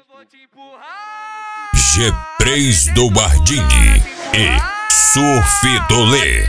G3 do Bardini e Surf do Lê.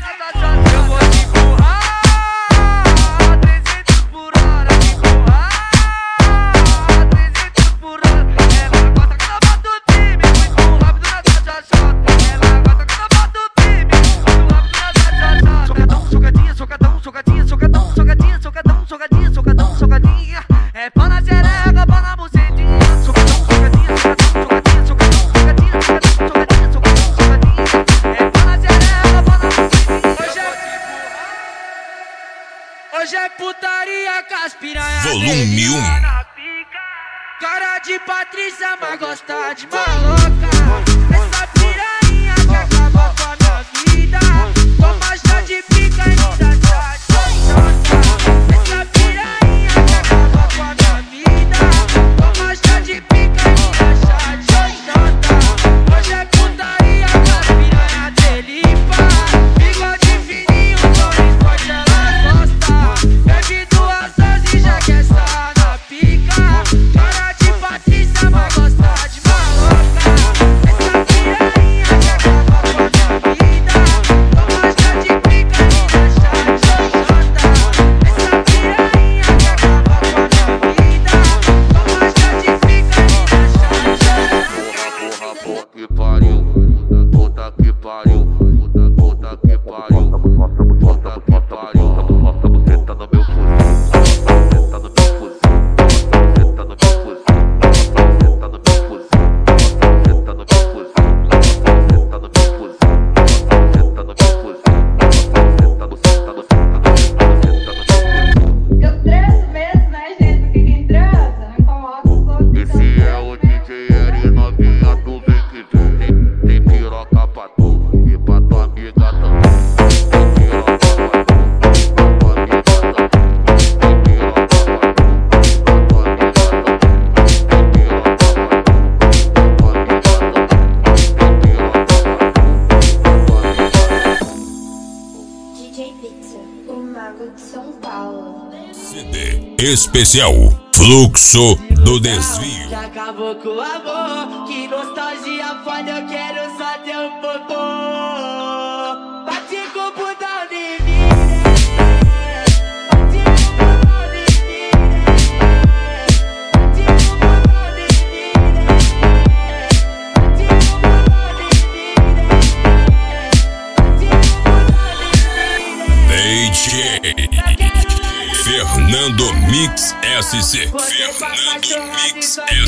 Hoje é putaria com as piranha. Volume 1. Cara de Patrícia, mas gosta de maloca. Essa piranha que acaba com a minha vida. Toma chá de pica e me dá chá de xoxota. Essa piranha que acaba com a minha vida. Toma chá de pica e me dá chá de xoxota. Hoje é putaria com as piranha delipa. Bigode fininho, sorriso forte, ela gosta. Bebe 2 doses e já quer estar na pica. Cara de Patrícia, mas gosta de maloca. Essa piranha que acaba com a minha vida. Toma chá de pica e me dá chá de xoxota. Essa piranha que acaba com a minha vida. Toma chá de pica e me dá chá de xoxota. Puta que pariu, puta que pariu, puta que pariu, puta que pariu. Você tá no meu fuzil, você tá no meu fuzil, você tá no meu fuzil, você tá no meu fuzil, você tá no meu fuzil, você tá no meu fuzil, você tá no meu fuzil, Eu transo mesmo, né, gente? Porque quem transa não incomoda os outros. esse é o DJ Eri, novinha, tu vem que vem. Tem piroca pra tu e pra tua amiga também. Tem piroca pra tu e pra tua amiga também. Tem piroca pra tu e pra tua amiga também. Tem piroca pra tu e pra tua amiga também. Tem piroca pra tu e pra tua amiga também. DJ Pizza, o mago de São Paulo. CD especial Fluxo do Desvio. Já acabou com o amor. Que nostalgia foda, eu quero só teu popô. Bate com o bundão de mim. Bate com o bundão de mim. Bate com o bundão de mim. Bate com o bundão de mim. Bate com o bundão de mim. DJ Fernando Mix SC. Você Fernando passa Mix a vida